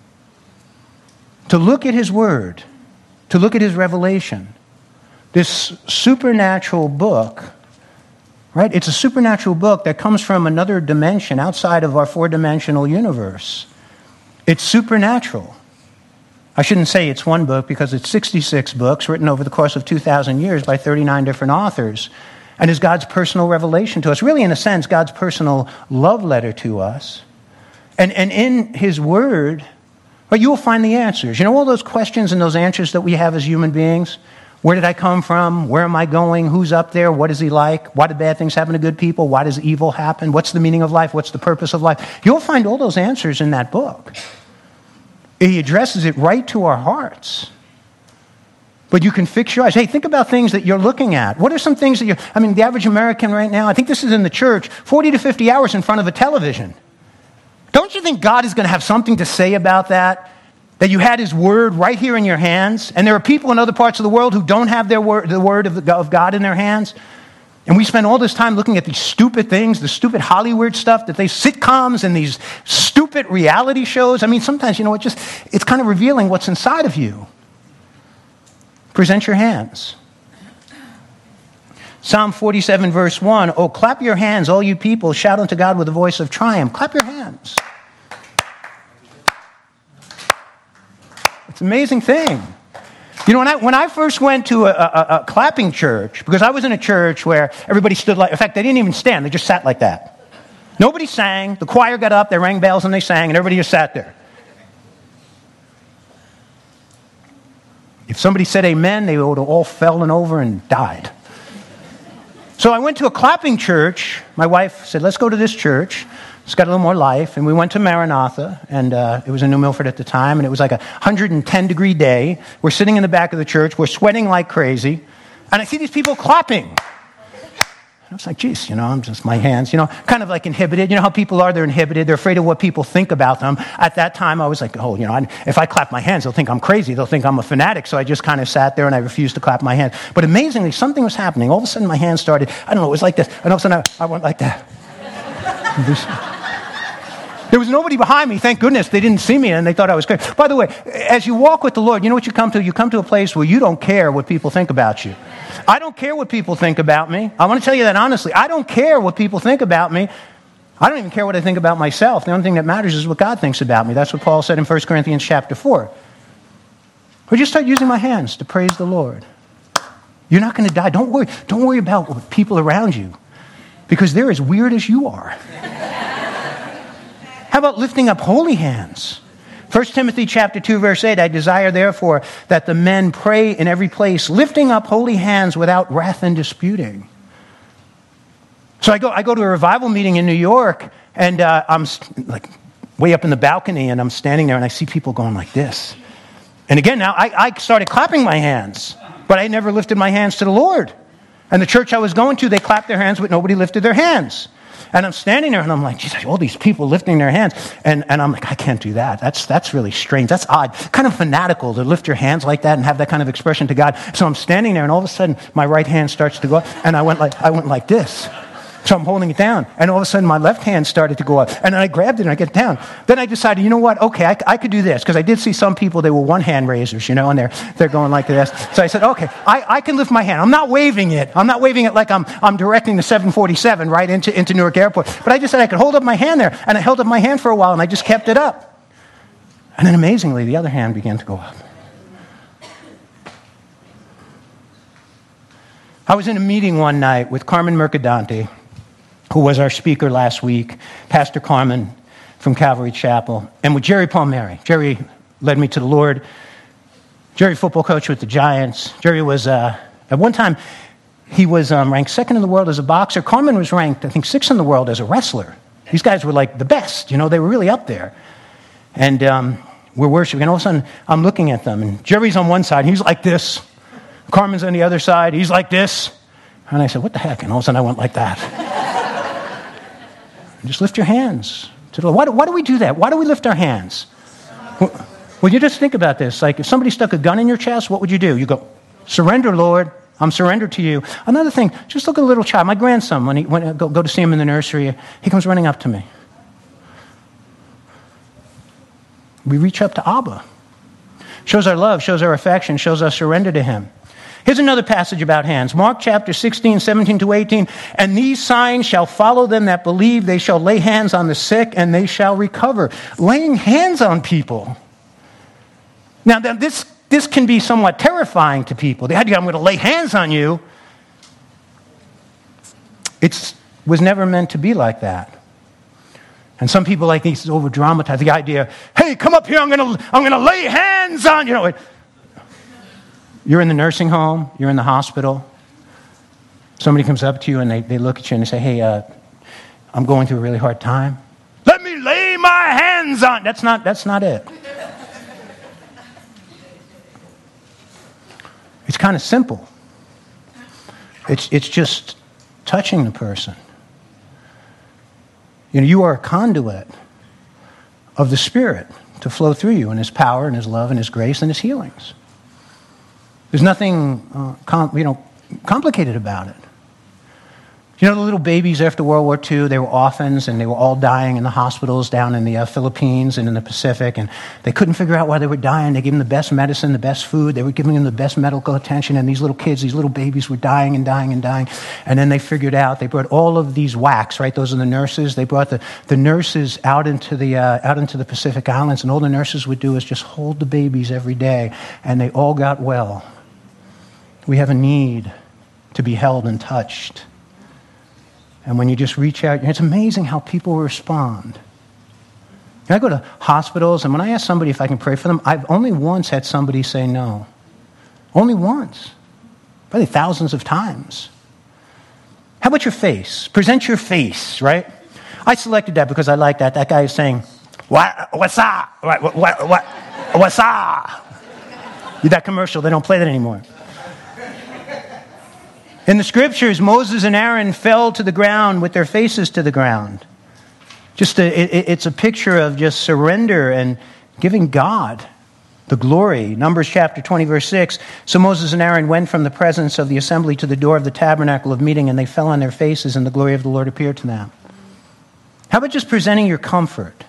To look at his word, to look at his revelation. This supernatural book, right? It's a supernatural book that comes from another dimension outside of our four-dimensional universe. It's supernatural. I shouldn't say it's one book because it's sixty-six books written over the course of two thousand years by thirty-nine different authors. And is God's personal revelation to us. Really, in a sense, God's personal love letter to us. And, and in his word, well, you will find the answers. You know all those questions and those answers that we have as human beings? Where did I come from? Where am I going? Who's up there? What is he like? Why do bad things happen to good people? Why does evil happen? What's the meaning of life? What's the purpose of life? You'll find all those answers in that book. He addresses it right to our hearts. But you can fix your eyes. Hey, think about things that you're looking at. What are some things that you're... I mean, the average American right now, I think this is in the church, forty to fifty hours in front of a television. Don't you think God is going to have something to say about that? That you had his word right here in your hands? And there are people in other parts of the world who don't have their word, the word of, the, of God in their hands? And we spend all this time looking at these stupid things, the stupid Hollywood stuff, that they sitcoms and these stupid reality shows. I mean, sometimes, you know, it just, it's kind of revealing what's inside of you. Present your hands. Psalm forty-seven, verse one, oh, clap your hands, all you people, shout unto God with a voice of triumph. Clap your hands. It's an amazing thing. You know, when I, when I first went to a, a, a clapping church, because I was in a church where everybody stood like, in fact, they didn't even stand, they just sat like that. Nobody sang, the choir got up, they rang bells and they sang, and everybody just sat there. If somebody said amen, they would have all fallen over and died. So I went to a clapping church. My wife said, let's go to this church. It's got a little more life. And we went to Maranatha, and uh, it was in New Milford at the time, and it was like a one hundred ten degree day. We're sitting in the back of the church. We're sweating like crazy. And I see these people clapping. I was like, geez, you know, I'm just my hands, you know, kind of like inhibited. You know how people are, they're inhibited. They're afraid of what people think about them. At that time, I was like, oh, you know, I, if I clap my hands, they'll think I'm crazy. They'll think I'm a fanatic. So I just kind of sat there and I refused to clap my hands. But amazingly, something was happening. All of a sudden, my hands started, I don't know, it was like this. And all of a sudden, I, I went like that. There was nobody behind me. Thank goodness they didn't see me and they thought I was crazy. By the way, as you walk with the Lord, you know what you come to? You come to a place where you don't care what people think about you. I don't care what people think about me. I want to tell you that honestly. I don't care what people think about me. I don't even care what I think about myself. The only thing that matters is what God thinks about me. That's what Paul said in First Corinthians chapter four. Or just start using my hands to praise the Lord. You're not going to die. Don't worry. Don't worry about people around you because they're as weird as you are. How about lifting up holy hands? First Timothy chapter two, verse eight, I desire therefore that the men pray in every place, lifting up holy hands without wrath and disputing. So I go I go to a revival meeting in New York, and uh, I'm like way up in the balcony, and I'm standing there, and I see people going like this. And again, now I, I started clapping my hands, but I never lifted my hands to the Lord. And the church I was going to, they clapped their hands, but nobody lifted their hands. And I'm standing there and I'm like, geez, all these people lifting their hands. And, and I'm like, I can't do that. That's, that's really strange. That's odd. Kind of fanatical to lift your hands like that and have that kind of expression to God. So I'm standing there and all of a sudden my right hand starts to go up and I went like, I went like this. So I'm holding it down. And all of a sudden my left hand started to go up. And then I grabbed it and I get down. Then I decided, you know what? Okay, I, I could do this. Because I did see some people, they were one-hand raisers, you know, and they're, they're going like this. So I said, okay, I, I can lift my hand. I'm not waving it. I'm not waving it like I'm, I'm directing the seven forty-seven right into, into Newark Airport. But I just said I could hold up my hand there. And I held up my hand for a while and I just kept it up. And then amazingly, the other hand began to go up. I was in a meeting one night with Carmen Mercadante, who was our speaker last week, Pastor Carmen from Calvary Chapel, and with Jerry Palmieri. Jerry led me to the Lord. Jerry, football coach with the Giants. Jerry was, uh, at one time, he was um, ranked second in the world as a boxer. Carmen was ranked, I think, sixth in the world as a wrestler. These guys were like the best. You know, they were really up there. And um, we're worshiping, and all of a sudden, I'm looking at them, and Jerry's on one side, he's like this. Carmen's on the other side, he's like this. And I said, what the heck? And all of a sudden, I went like that. Just lift your hands to the Lord. Why do, why do we do that? Why do we lift our hands? Well, you just think about this. Like if somebody stuck a gun in your chest, what would you do? You go, surrender, Lord. I'm surrendered to you. Another thing, just look at a little child. My grandson, when, he, when I go, go to see him in the nursery, he comes running up to me. We reach up to Abba. Shows our love, shows our affection, shows our surrender to him. Here's another passage about hands. Mark chapter sixteen, seventeen to eighteen. And these signs shall follow them that believe. They shall lay hands on the sick and they shall recover. Laying hands on people. Now, this, this can be somewhat terrifying to people. The idea I'm going to lay hands on you. It was never meant to be like that. And some people like these over-dramatize the idea, hey, come up here, I'm going to I'm going to lay hands on you. Know, you're in the nursing home, you're in the hospital. Somebody comes up to you and they, they look at you and they say, hey, uh, I'm going through a really hard time. Let me lay my hands on. That's not, that's not it. It's kind of simple. It's, it's just touching the person. You know, you are a conduit of the Spirit to flow through you in His power and His love and His grace and His healings. There's nothing, uh, com- you know, complicated about it. You know, the little babies after World War Two, they were orphans and they were all dying in the hospitals down in the uh, Philippines and in the Pacific, and they couldn't figure out why they were dying. They gave them the best medicine, the best food. They were giving them the best medical attention, and these little kids, these little babies were dying and dying and dying. And then they figured out, they brought all of these W A Cs, right? Those are the nurses. They brought the, the nurses out into the uh, out into the Pacific Islands, and all the nurses would do is just hold the babies every day, and they all got well. We have a need to be held and touched. And when you just reach out, it's amazing how people respond. I go to hospitals, and when I ask somebody if I can pray for them, I've only once had somebody say no. Only once. Probably thousands of times. How about your face? Present your face, right? I selected that because I like that. That guy is saying, what, what's up? What, what, what, what's up? That commercial, they don't play that anymore. In the scriptures, Moses and Aaron fell to the ground with their faces to the ground. Just a, it, it's a picture of just surrender and giving God the glory. Numbers chapter twenty, verse six. So Moses and Aaron went from the presence of the assembly to the door of the tabernacle of meeting, and they fell on their faces, and the glory of the Lord appeared to them. How about just presenting your comfort?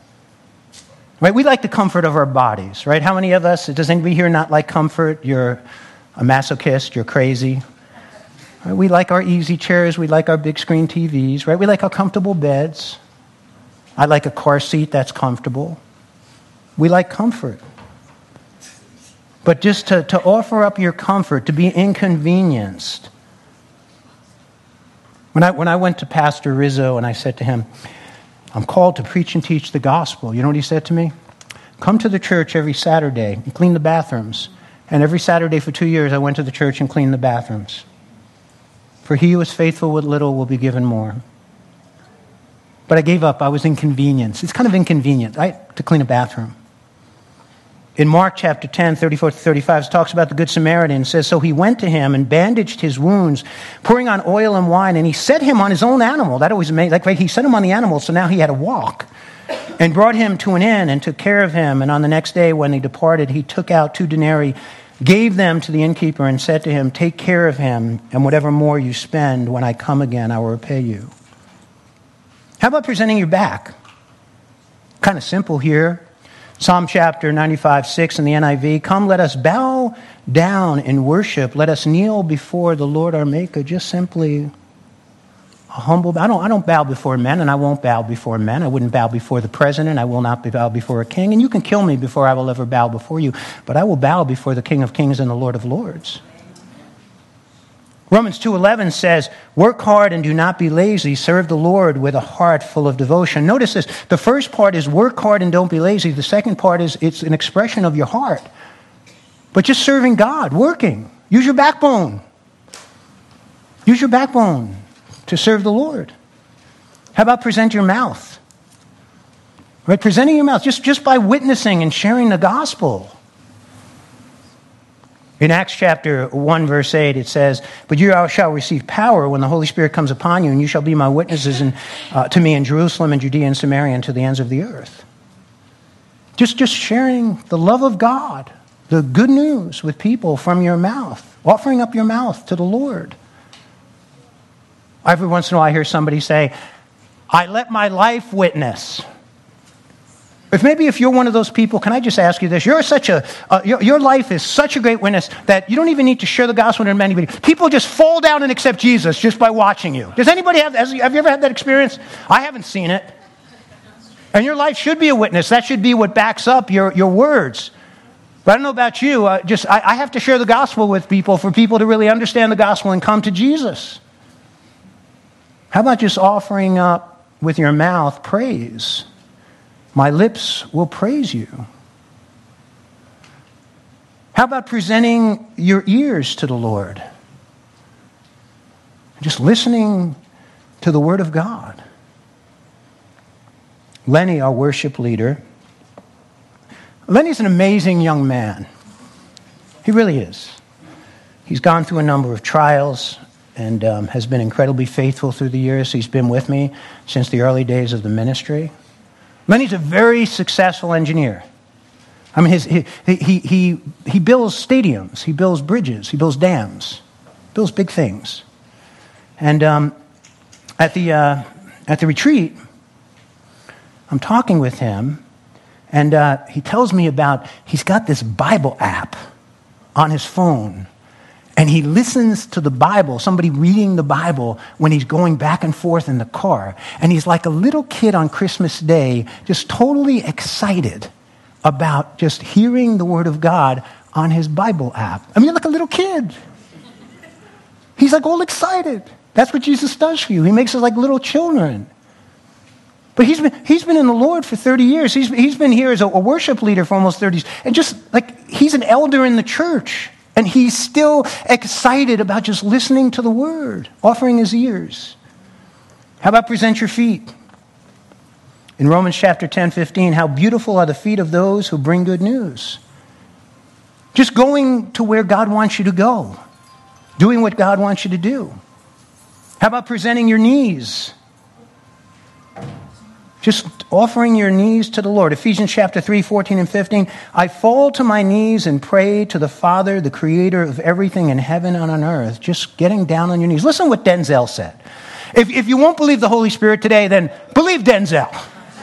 Right? We like the comfort of our bodies, right? How many of us, does anybody here not like comfort? You're a masochist, you're crazy. Right? We like our easy chairs. We like our big screen T Vs, right? We like our comfortable beds. I like a car seat that's comfortable. We like comfort. But just to, to offer up your comfort, to be inconvenienced. When I, when I went to Pastor Rizzo and I said to him, I'm called to preach and teach the gospel. You know what he said to me? Come to the church every Saturday and clean the bathrooms. And every Saturday for two years I went to the church and cleaned the bathrooms. For he who is faithful with little will be given more. But I gave up. I was inconvenienced. It's kind of inconvenient, right, to clean a bathroom. In Mark chapter ten, thirty-four to thirty-five, it talks about the Good Samaritan. It says, so he went to him and bandaged his wounds, pouring on oil and wine, and he set him on his own animal. That always made, like, right, he set him on the animal, so now he had to walk. And brought him to an inn and took care of him. And on the next day when he departed, he took out two denarii, gave them to the innkeeper, and said to him, take care of him, and whatever more you spend, when I come again, I will repay you. How about presenting your back? Kind of simple here. Psalm chapter ninety-five, six in the N I V. Come, let us bow down in worship. Let us kneel before the Lord our Maker. Just simply a humble. I don't, I don't bow before men, and I won't bow before men. I wouldn't bow before the president. I will not bow before a king. And you can kill me before I will ever bow before you. But I will bow before the King of Kings and the Lord of Lords. Romans two eleven says, work hard and do not be lazy. Serve the Lord with a heart full of devotion. Notice this. The first part is work hard and don't be lazy. The second part is it's an expression of your heart. But just serving God, working. Use your backbone. Use your backbone to serve the Lord. How about present your mouth? Right? Presenting your mouth just, just by witnessing and sharing the gospel. In Acts chapter one, verse eight, it says, but you shall receive power when the Holy Spirit comes upon you, and you shall be my witnesses in, uh, to me in Jerusalem and Judea and Samaria and to the ends of the earth. Just, just sharing the love of God, the good news with people from your mouth. Offering up your mouth to the Lord. Every once in a while I hear somebody say, I let my life witness. If maybe if you're one of those people, can I just ask you this? You're such a, uh, your, your life is such a great witness that you don't even need to share the gospel with anybody. People just fall down and accept Jesus just by watching you. Does anybody have, has, have you ever had that experience? I haven't seen it. And your life should be a witness. That should be what backs up your, your words. But I don't know about you. Uh, just I, I have to share the gospel with people for people to really understand the gospel and come to Jesus. How about just offering up with your mouth praise? My lips will praise you. How about presenting your ears to the Lord? Just listening to the Word of God. Lenny, our worship leader, Lenny's an amazing young man. He really is. He's gone through a number of trials and um, has been incredibly faithful through the years. He's been with me since the early days of the ministry. Lenny's a very successful engineer. I mean, his, he, he, he, he builds stadiums, he builds bridges, he builds dams, builds big things. And um, at the uh, at the retreat, I'm talking with him, and uh, he tells me about, he's got this Bible app on his phone, and he listens to the Bible, somebody reading the Bible when he's going back and forth in the car. And he's like a little kid on Christmas Day, just totally excited about just hearing the Word of God on his Bible app. I mean, you're like a little kid. He's like all excited. That's what Jesus does for you. He makes us like little children. But he's been he's been in the Lord for thirty years. He's, he's been here as a, a worship leader for almost thirty years. And just like, he's an elder in the church. And he's still excited about just listening to the Word, offering his ears. How about present your feet? In Romans chapter ten, fifteen, how beautiful are the feet of those who bring good news. Just going to where God wants you to go. Doing what God wants you to do. How about presenting your knees? Just offering your knees to the Lord. Ephesians chapter three, fourteen and fifteen. I fall to my knees and pray to the Father, the creator of everything in heaven and on earth. Just getting down on your knees. Listen to what Denzel said. If, if you won't believe the Holy Spirit today, then believe Denzel.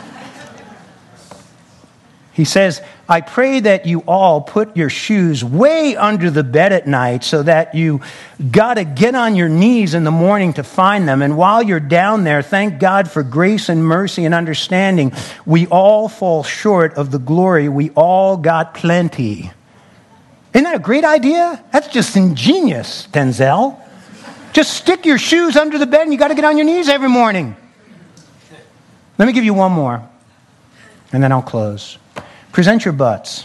He says, I pray that you all put your shoes way under the bed at night so that you got to get on your knees in the morning to find them. And while you're down there, thank God for grace and mercy and understanding. We all fall short of the glory. We all got plenty. Isn't that a great idea? That's just ingenious, Denzel. Just stick your shoes under the bed and you got to get on your knees every morning. Let me give you one more, and then I'll close. Present your butts.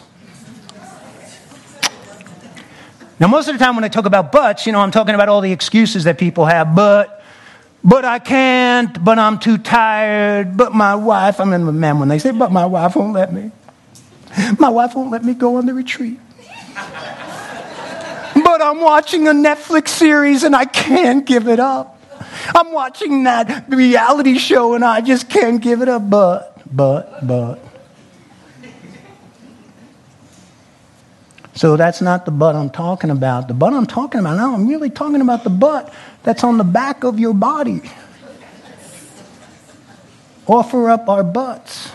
Now, most of the time when I talk about butts, you know, I'm talking about all the excuses that people have. But, but I can't, but I'm too tired, but my wife, I mean, man, when they say, but my wife won't let me. My wife won't let me go on the retreat. But I'm watching a Netflix series and I can't give it up. I'm watching that reality show and I just can't give it up. But, but, but. So that's not the butt I'm talking about. The butt I'm talking about, no, I'm really talking about the butt that's on the back of your body. Offer up our butts.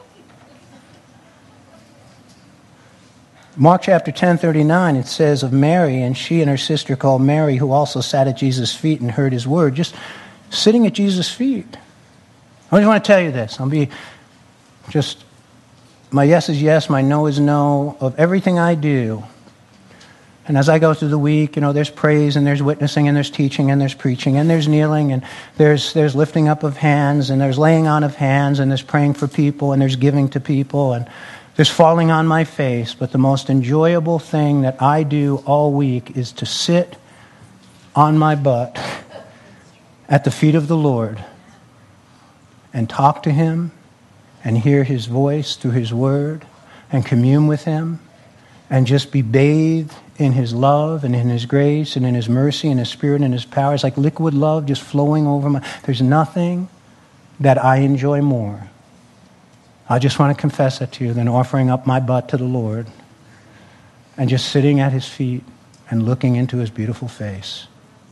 Mark chapter ten, thirty-nine, it says of Mary, and she and her sister called Mary, who also sat at Jesus' feet and heard his word, just sitting at Jesus' feet. I just want to tell you this. I'll be just... My yes is yes, my no is no, of everything I do. And as I go through the week, you know, there's praise and there's witnessing and there's teaching and there's preaching and there's kneeling and there's there's lifting up of hands and there's laying on of hands and there's praying for people and there's giving to people and there's falling on my face. But the most enjoyable thing that I do all week is to sit on my butt at the feet of the Lord and talk to Him and hear His voice through His word and commune with Him and just be bathed in His love and in His grace and in His mercy and His Spirit and His power. It's like liquid love just flowing over my... There's nothing that I enjoy more. I just want to confess that to you than offering up my butt to the Lord and just sitting at His feet and looking into his beautiful face.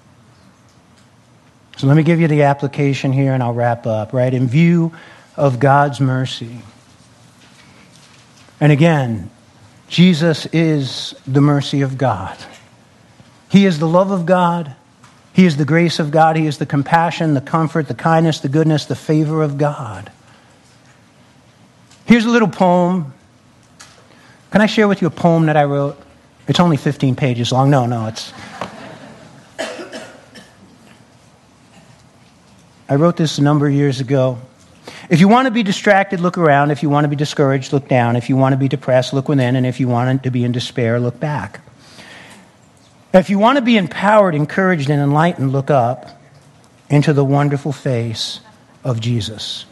So let me give you the application here and I'll wrap up, right? In view of God's mercy. And again, Jesus is the mercy of God. He is the love of God. He is the grace of God. He is the compassion, the comfort, the kindness, the goodness, the favor of God. Here's a little poem. Can I share with you a poem that I wrote? It's only fifteen pages long. No, no, it's... I wrote this a number of years ago. If you want to be distracted, look around. If you want to be discouraged, look down. If you want to be depressed, look within. And if you want to be in despair, look back. If you want to be empowered, encouraged, and enlightened, look up into the wonderful face of Jesus.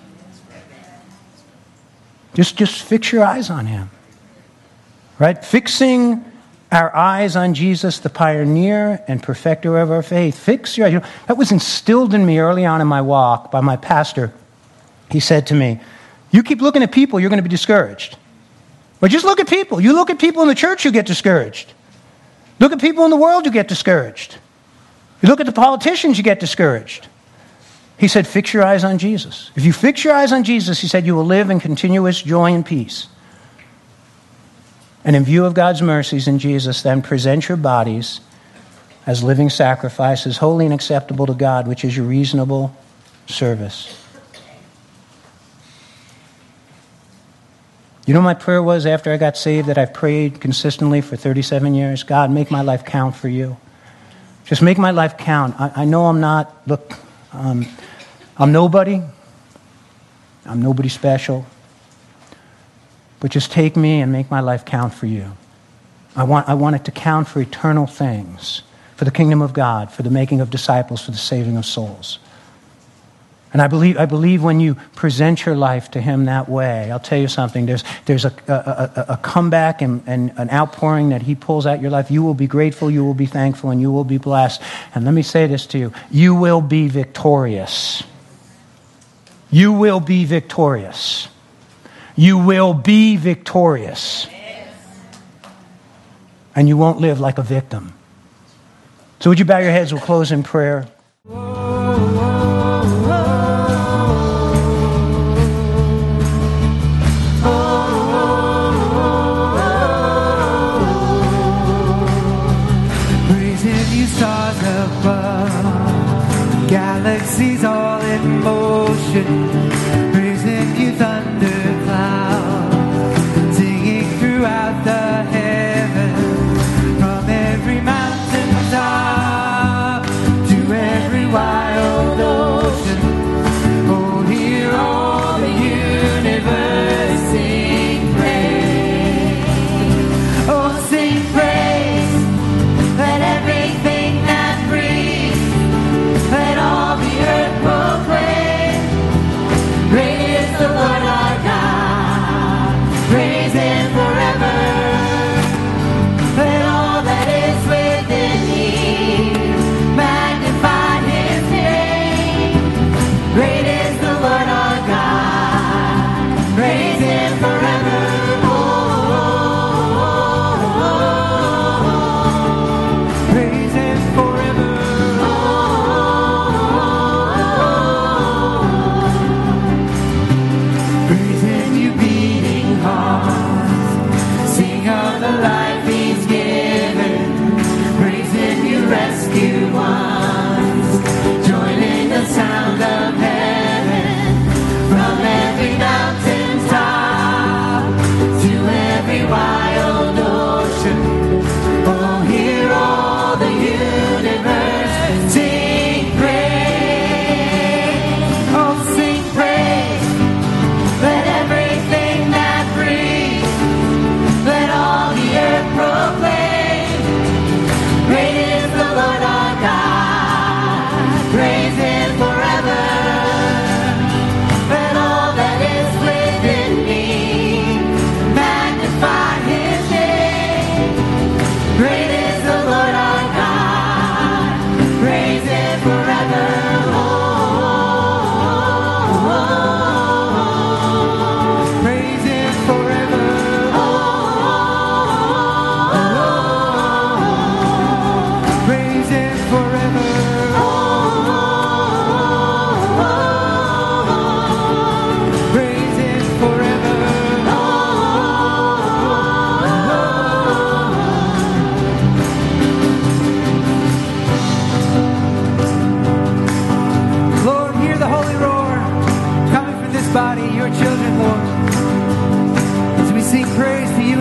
Just, just fix your eyes on him. Right? Fixing our eyes on Jesus, the pioneer and perfecter of our faith. Fix your eyes. You know, that was instilled in me early on in my walk by my pastor. He said to me, you keep looking at people, you're going to be discouraged. But just look at people. You look at people in the church, you get discouraged. Look at people in the world, you get discouraged. You look at the politicians, you get discouraged. He said, fix your eyes on Jesus. If you fix your eyes on Jesus, he said, you will live in continuous joy and peace. And in view of God's mercies in Jesus, then present your bodies as living sacrifices, holy and acceptable to God, which is your reasonable service. You know what my prayer was after I got saved that I've prayed consistently for thirty-seven years? God, make my life count for you. Just make my life count. I, I know I'm not, look, um, I'm nobody. I'm nobody special. But just take me and make my life count for you. I want, I want it to count for eternal things, for the kingdom of God, for the making of disciples, for the saving of souls. And I believe, I believe when you present your life to him that way, I'll tell you something, there's, there's a, a, a, a comeback and, and an outpouring that he pulls out your life. You will be grateful, you will be thankful, and you will be blessed. And let me say this to you, you will be victorious. You will be victorious. You will be victorious. And you won't live like a victim. So would you bow your heads? We'll close in prayer. Praising you, stars above, galaxies all in motion. Praising you, thunder clouds, singing throughout the heavens, from every mountain top to every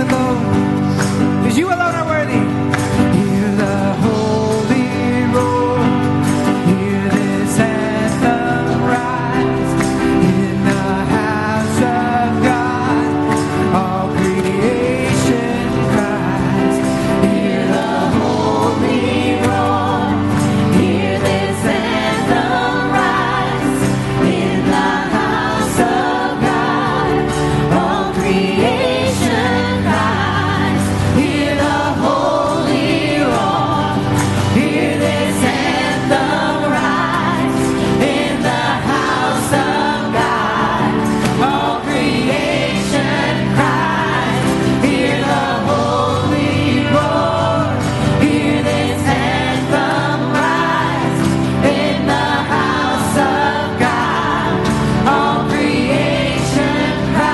alone, because you alone are worthy. Hear the holy roar, hear this anthem rise in the house of God. All creation cries. Hear the holy roar, hear this anthem rise in the house of God. All creation cries. Hear the holy roar, hear this anthem rise in the house of God. All creation cries. Hear the holy roar, hear this anthem rise in the house of God. All creation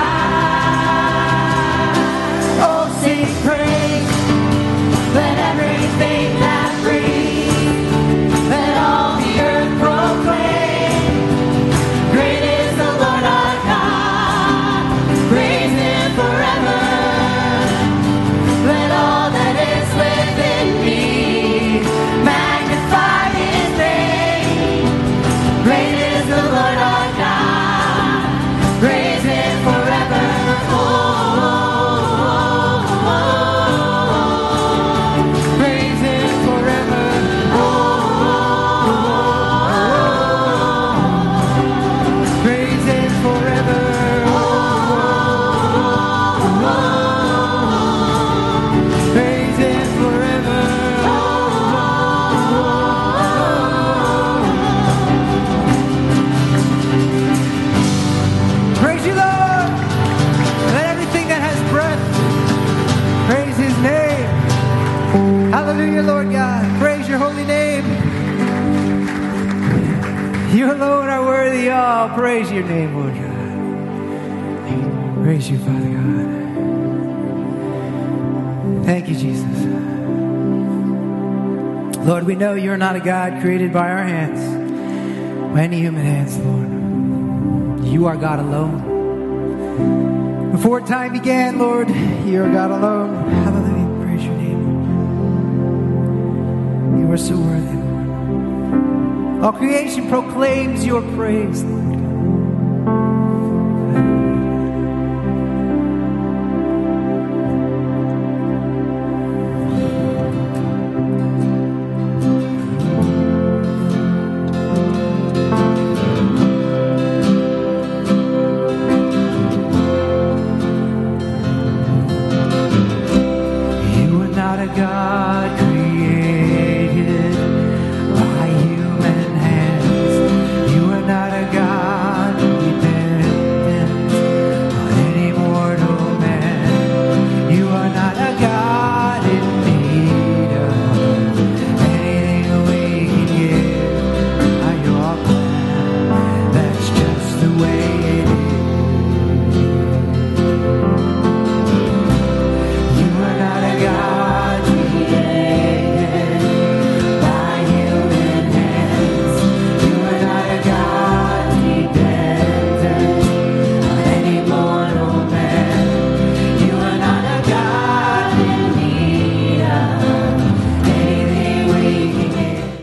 cries. Oh, sing praise, let everything that breathes, let all the earth proclaim. Great is the Lord our God, praise Him forever. Let all that is within me magnify His name. Great is the Lord our God, praise Him forever. Oh, praise Him forever. Oh, praise Him forever. Oh, praise Him forever. Praise you, Lord. Let everything that has breath praise His name. Hallelujah, Lord God. Praise your holy name. You alone are worthy. Oh, praise your name, Lord God. Praise you, Father God. Thank you, Jesus. Lord, we know you're not a God created by our hands, by any human hands, Lord. You are God alone. Before time began, Lord, you are God alone. Hallelujah. Praise your name. You are so worthy, Lord. All creation proclaims your praise, Lord. You are not a God